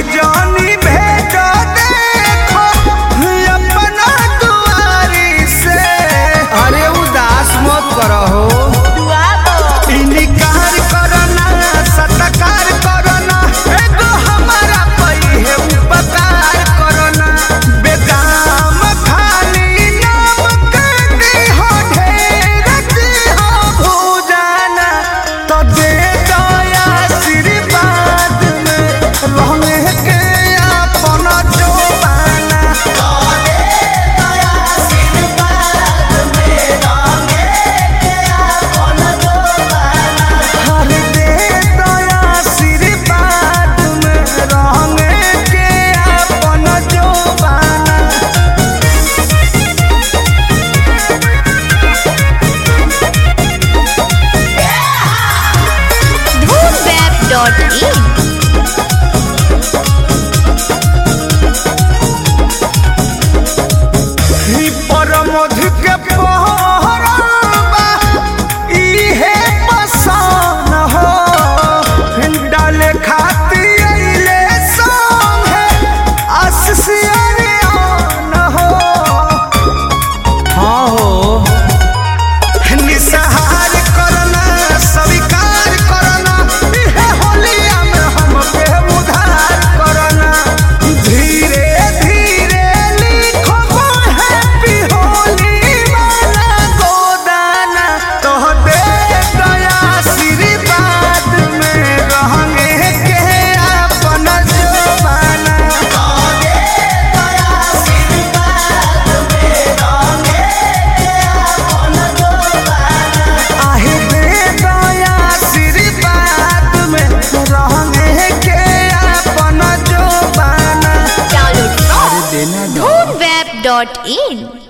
जानी भेजो देखो अपना दुआरी से। अरे उदास मत करो, इनकार करना सत्कार करना, एगो हमारा पई है उपकार करना। बेदाम खाली नाम के हो ढेर हो भूजाना, तो दे दया आशीर्वाद में रहने के अपन जोबाना। हर दे दया आशीर्वाद में रहने के अपन जोबाना। Dhoomweb.in परमध के पहरबा इहे पसान हो, डाले खाती अइले संगे आसियान हो। हाँ हो, निसहार करना स्वीकार करना, इहे होलिया में हमके उधार करना। धीरे धीरे लिखो हैप्पी होली वाला गोदाना, तो दे दया आशीर्वाद में रहने के अपन जमाना। आहे दे दया आशीर्वाद में रहने के अपन जमाना। Download from Dhoomweb.in